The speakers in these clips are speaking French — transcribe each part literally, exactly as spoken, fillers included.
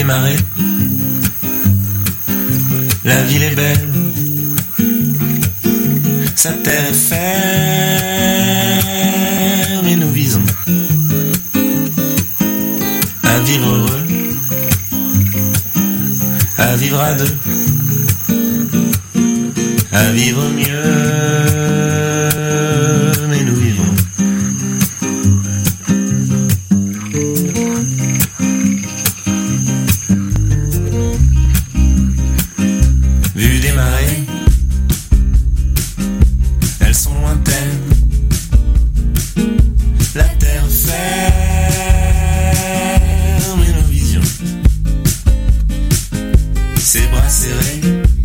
marais, la ville est belle, sa terre est ferme et nous visons à vivre heureux, à vivre à deux, à vivre mieux, mais nous vivons. Vue des marées, elles sont lointaines, la terre ferme et nos visions, ses bras serrés,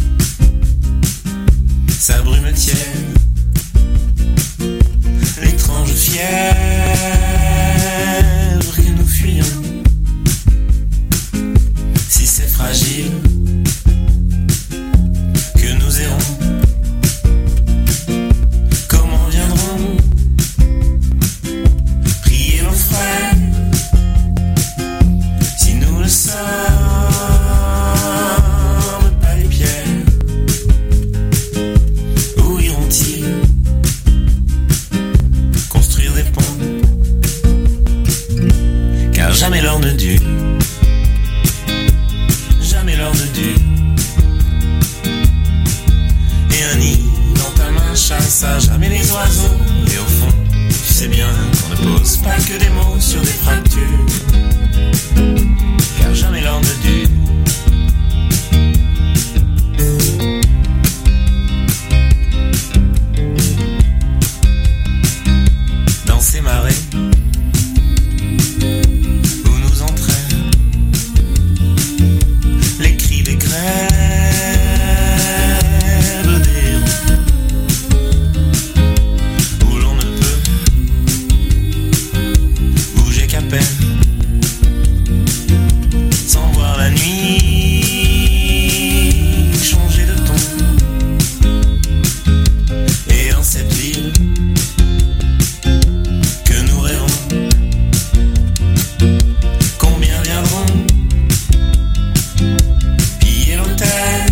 sa brume tienne, l'étrange fièvre que nous fuyons. Si c'est fragile que nous errons, comment viendrons prier nos frères si nous ne sommes pas les pierres? Où iront-ils construire des ponts? Car jamais l'or ne dure, jamais l'or ne dure. Et un nid dans ta main chasse à jamais les oiseaux. Et au fond, tu sais bien qu'on ne pose pas que des mots sur des fractures. Car jamais l'or ne dure. Dans ces marées où nous entraînent les cris des grèves des héros, où l'on ne peut bouger qu'à peine, sans voir la nuit changer de ton. Et dans cette ville que nous rêvons, combien viendront piller l'hôtel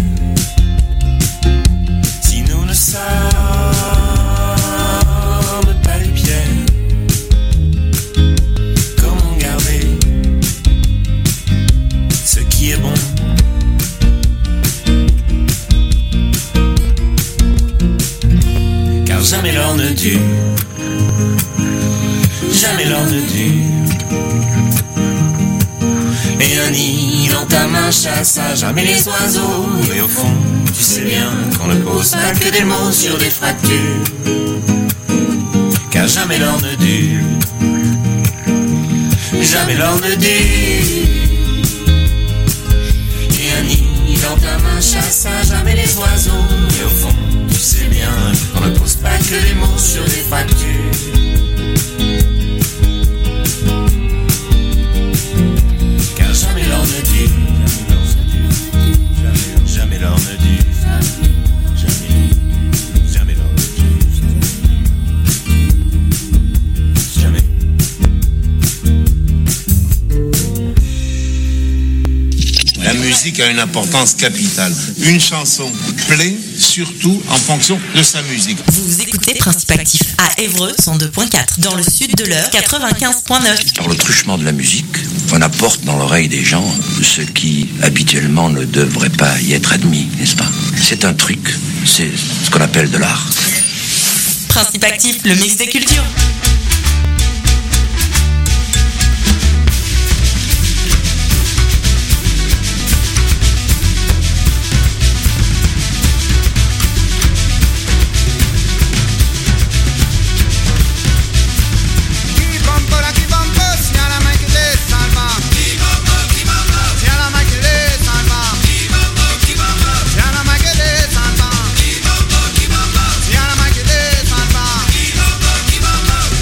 si nous ne sommes pas les pierres? Comment garder ce qui est bon? Car jamais l'or ne dure, jamais l'or ne dure. Et un nid dans ta main chasse à jamais les oiseaux. Et au fond, tu sais bien qu'on ne pose pas que des mots sur des fractures. Car jamais l'or ne dure, jamais l'or ne dure. Et un nid dans ta main chasse à jamais les oiseaux. Et au fond, tu sais bien qu'on ne pose pas que des mots sur des fractures. Car jamais l'or ne dure, jamais l'or ne dure, jamais, jamais l'or ne dure, jamais. La musique a une importance capitale. Une chanson plaît surtout en fonction de sa musique. Vous écoutez Principe Actif à Évreux cent deux virgule quatre, dans le sud de l'Eure quatre-vingt-quinze virgule neuf. Par le truchement de la musique, on apporte dans l'oreille des gens ce qui habituellement ne devrait pas y être admis, n'est-ce pas? C'est un truc, c'est ce qu'on appelle de l'art. Principe Actif, le mix des cultures. Salva.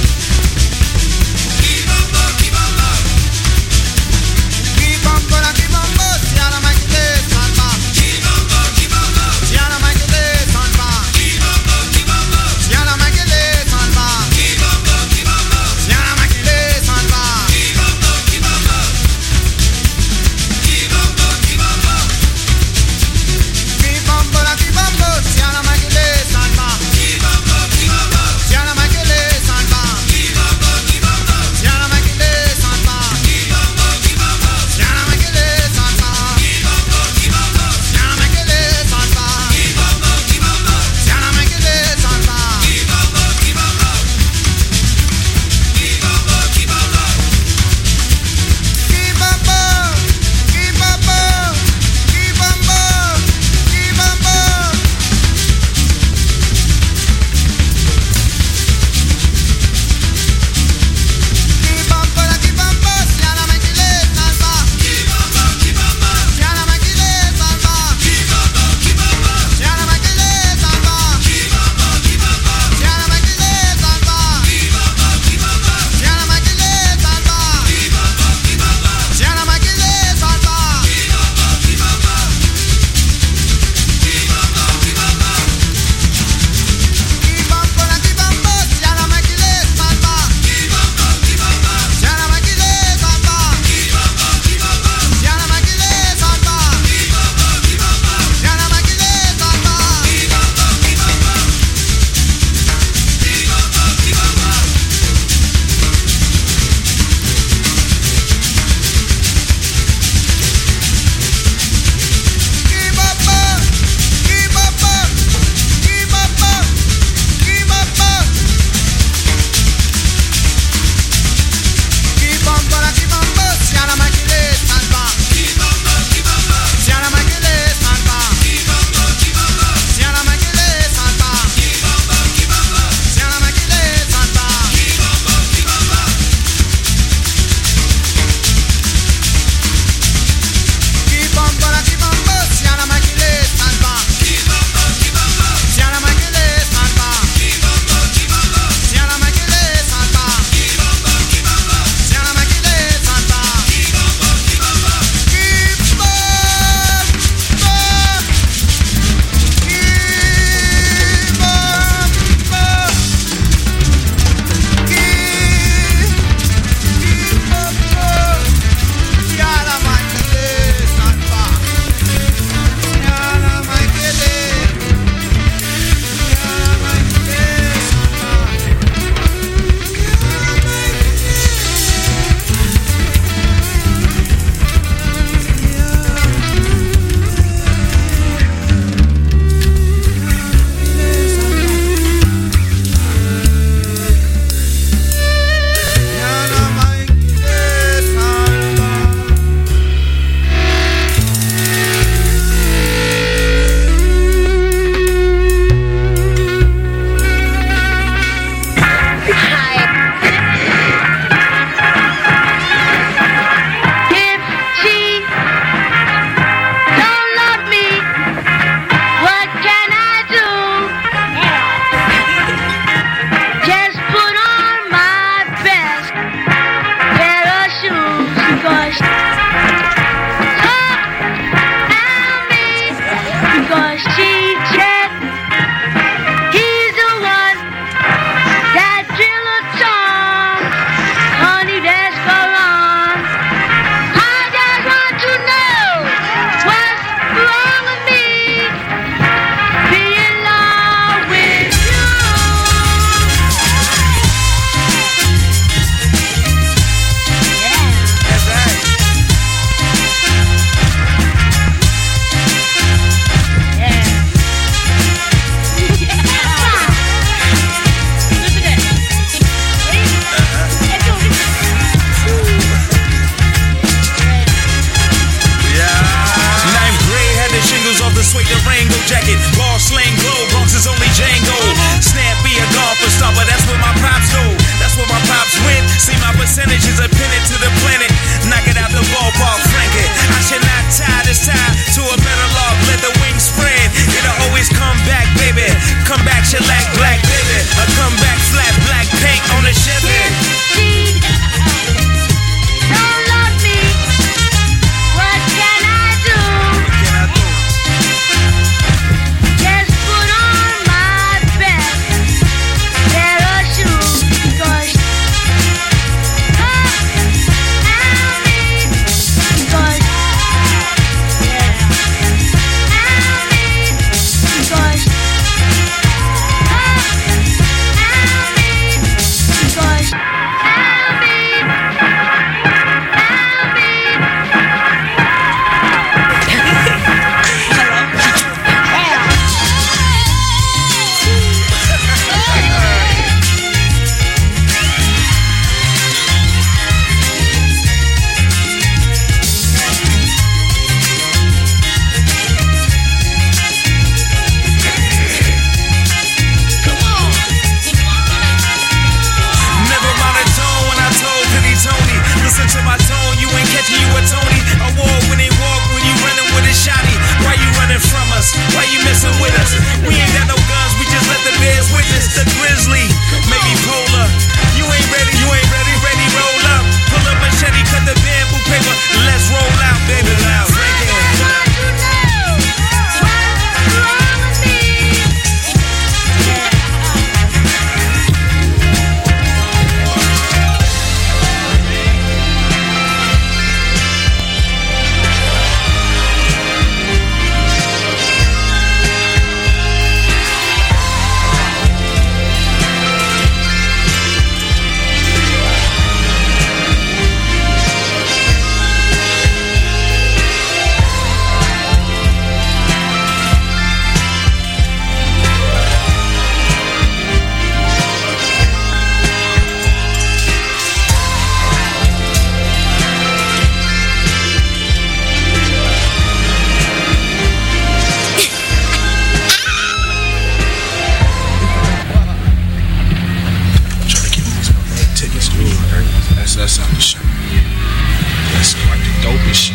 bust out the show. That's quite the dopest shit.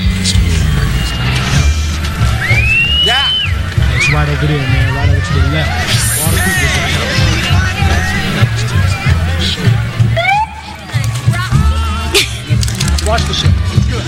Yeah. It's right over there, man. Right over to the left. All the people's right here. Watch the show. It's good.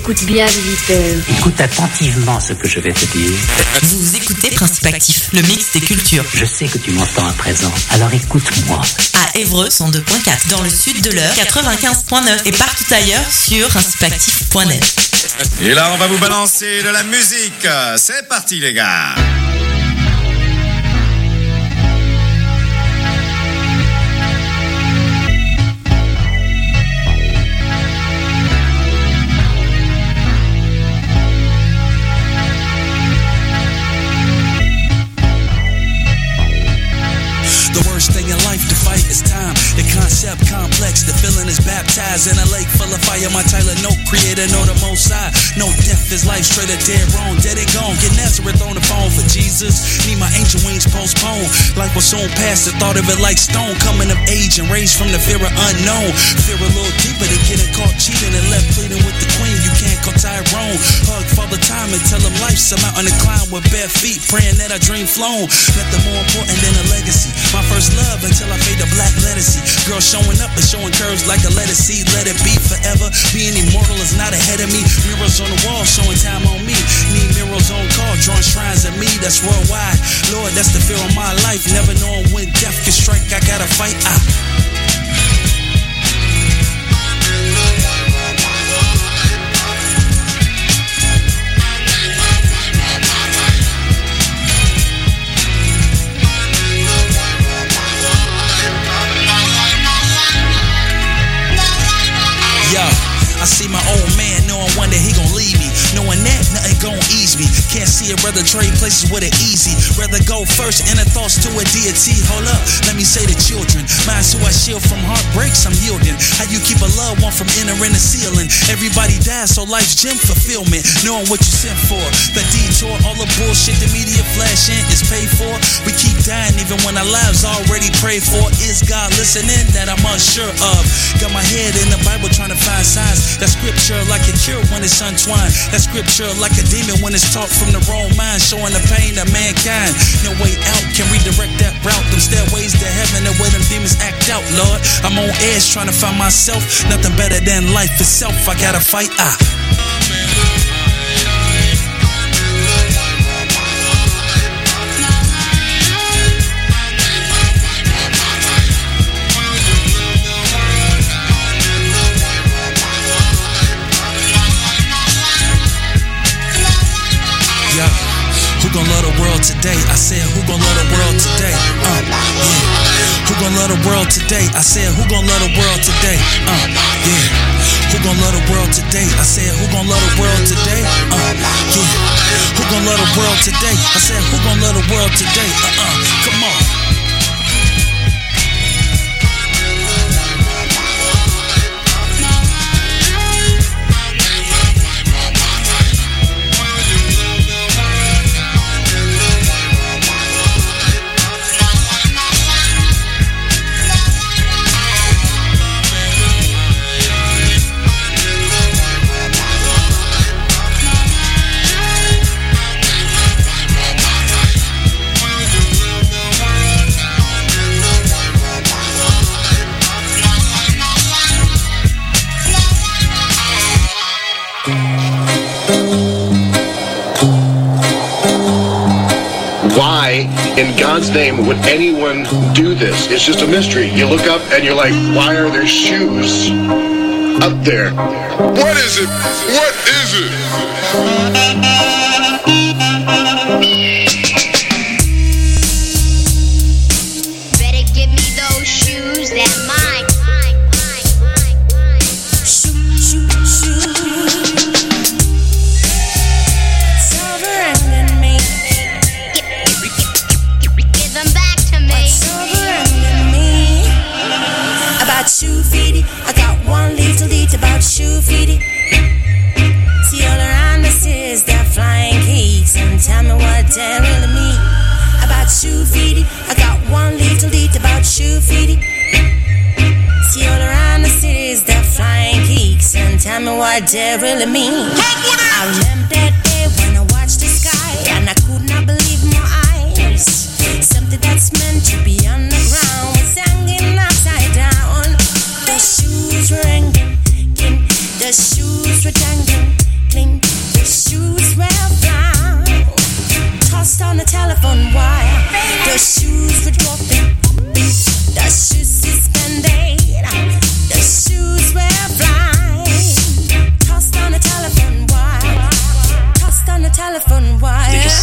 Écoute bien, visiteur. Écoute attentivement ce que je vais te dire. Vous écoutez Principe Actif, le mix des cultures. Je sais que tu m'entends à présent, alors écoute-moi. À Évreux, cent deux point quatre, dans le sud de l'Eure, quatre-vingt-quinze point neuf et partout ailleurs sur principe actif point net. Et là, on va vous balancer de la musique. C'est parti, les gars. The worst thing in life to fight is time. The concept complex, the feeling is baptized in a lake full of fire. My Tyler note creator, know the most high. No death is life, straight or dead wrong. Dead and gone, get Nazareth on the phone for Jesus. Need my angel wings postponed. Life was soon past, the thought of it like stone. Coming of age and raised from the fear of unknown. Fear a little deeper than getting caught cheating and left pleading with the queen. You can't call Tyrone. Hug Father Time and tell him life's a mountain to climb with bare feet. Praying that I dream flown. Nothing more important than a legacy. My first love until I fade the black lettucey. Girl showing up and showing curves like a lettuce seed. Let it be forever. Being immortal is not ahead of me. Mirrors on the wall showing time on me. Need mirrors on call drawing shrines of me. That's worldwide. Lord, that's the fear of my life. Never knowing when death can strike. I gotta fight. I I see my old man knowing one day he gon' leave me. Knowing that nothing gon' ease me. Can't see a brother trade places with it easy. Rather go first, inner thoughts to a deity. Hold up, let me say the children. Mine's who I shield from heartbreaks, I'm yielding. How you keep a loved one from entering the ceiling? Everybody dies, so life's gym fulfillment. Knowing what you sent for. The detour, all the bullshit the media flashing is paid for. We keep dying even when our lives already prayed for. Is God listening? That I'm unsure of. Got my head in the Bible trying to find signs. That scripture like a cure when it's untwined. That scripture like a demon when it's taught from the wrong mind. Showing the pain of mankind. No way out can redirect that route. Them stairways to heaven, the way them demons act out, Lord. I'm on edge trying to find myself. Nothing better than life itself. I gotta fight. I Who gon' love the world today? I said, who gon' love the world today? Uh, yeah. Who gon' love the world today? I said, who gon' love the world today? Uh, yeah. Who gon' love the world today? I said, who gon' love the world today? Uh, yeah. Who gon' love the world today? I said, who gon' love the world today? Uh-uh, come on. Why, in God's name, would anyone do this? It's just a mystery. You look up and you're like, why are there shoes up there? What is it? What is it? Better give me those shoes, they're mine. Shoot, shoot, shoot. Surrender me. Give them back to me. Surrender me. About shoe feety, I got one little deed about shoe feety. See all around us is they're flying geeks, and tell me what they really mean. About shoe feety, I got one little deed about shoe feety. See all around the cities, they're flying geeks, and tell me what they really mean. I remember that day when I watched the sky, and I could not believe my eyes. Something that's meant to be on the ground was hanging upside down. The shoes were hanging, the shoes were dangling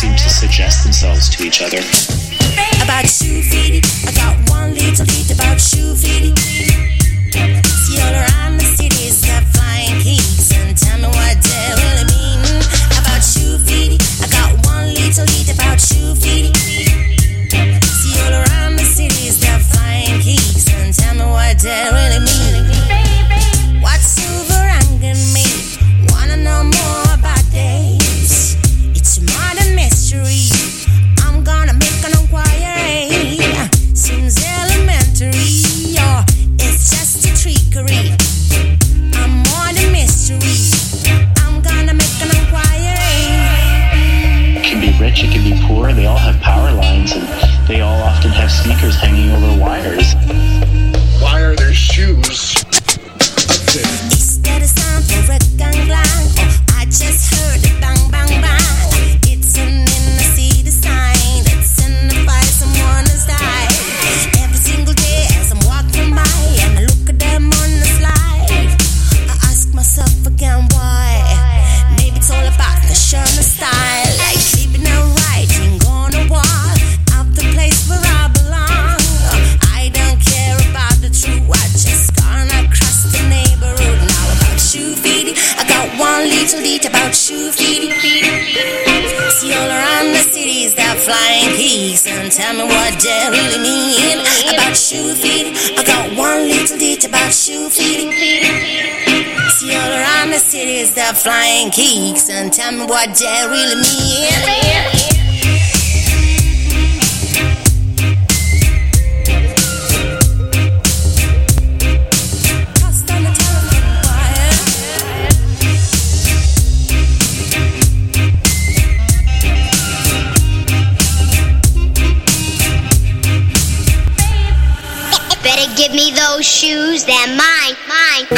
seem to suggest themselves to each other. About shoe feet, I got one little bit about shoe feet. See all around the city is got flying geese, and tell me what they really mean. About shoe feet, I got one little bit about shoe feet. See all around the city is got flying geese, and tell me what they really mean. What's overhanging me? Wanna know more about this? It's a modern mystery. I'm gonna make an inquiry. Seems elementary, or it's just a trickery. I'm more than mystery. I'm gonna make an inquiry. It can be rich, it can be poor. They all have power lines, and they all often have sneakers hanging over wires. Why are there shoes up there? Is that a sound for a gang gang? Oh, I just heard it bang bang bang. It's an inner city sign that signifies someone has died. Every single day as I'm walking by and I look at them on the slide, I ask myself again why. Maybe it's all about fashion and style, like sleeping and writing on a wall of the place where I belong. I don't care about the truth, I just gonna cross the neighborhood. Now about shoe feet, I got one little bit about shoe feet. See all around the cities that flying geese, and tell me what they really mean. About shoe feet, I got one little bit about shoe feet. See all around the cities that flying geeks, and tell me what they really mean. Better give me those shoes, they're mine, mine.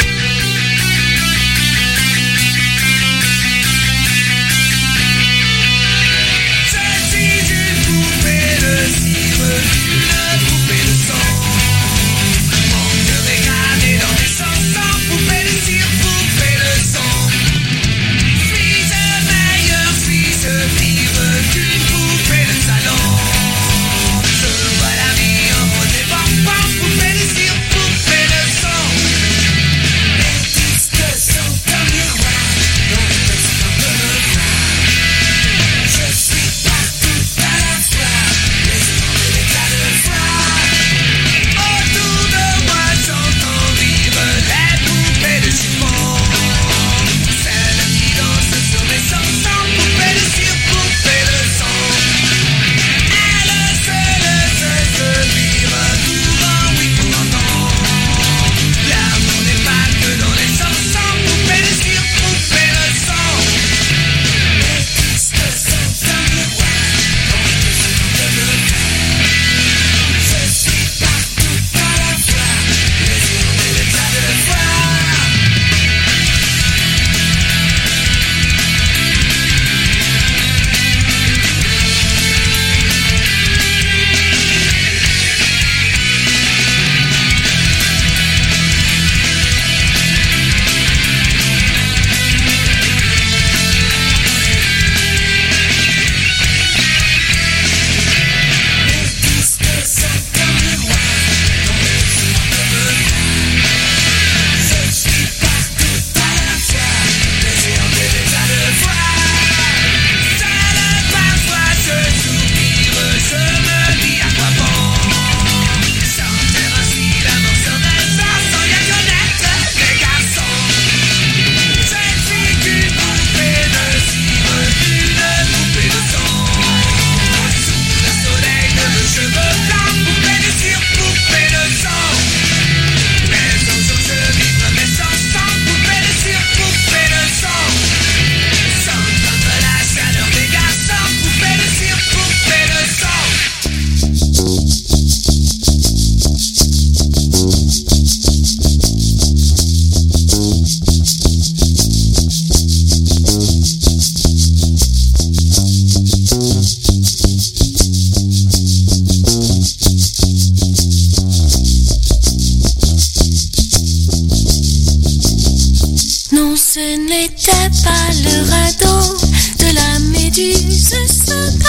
Ce n'était pas le radeau de la méduse, ce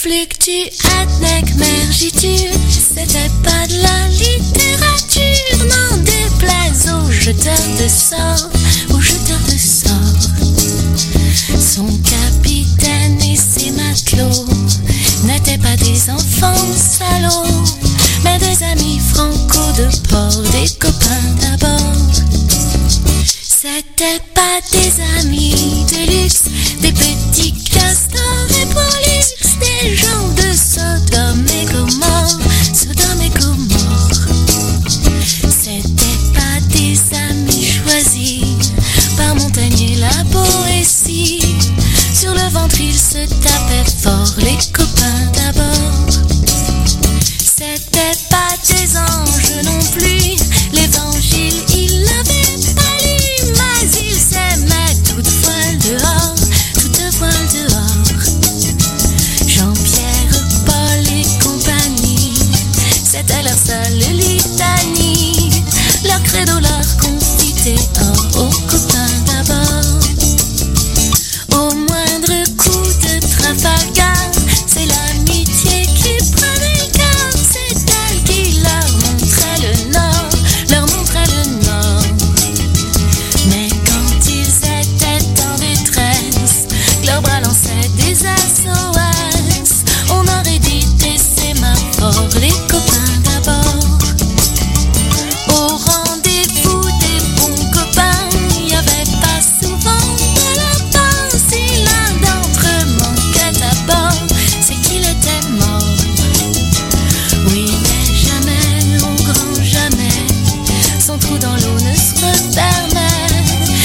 fluctue, adnec, mergiture. C'était pas de la littérature, n'en déplaise aux jeteurs de sorts, aux jeteurs de sorts. Son capitaine et ses matelots n'étaient pas des enfants salauds, mais des amis franco de port, des copains d'abord. C'était pas des amis de luxe, des petits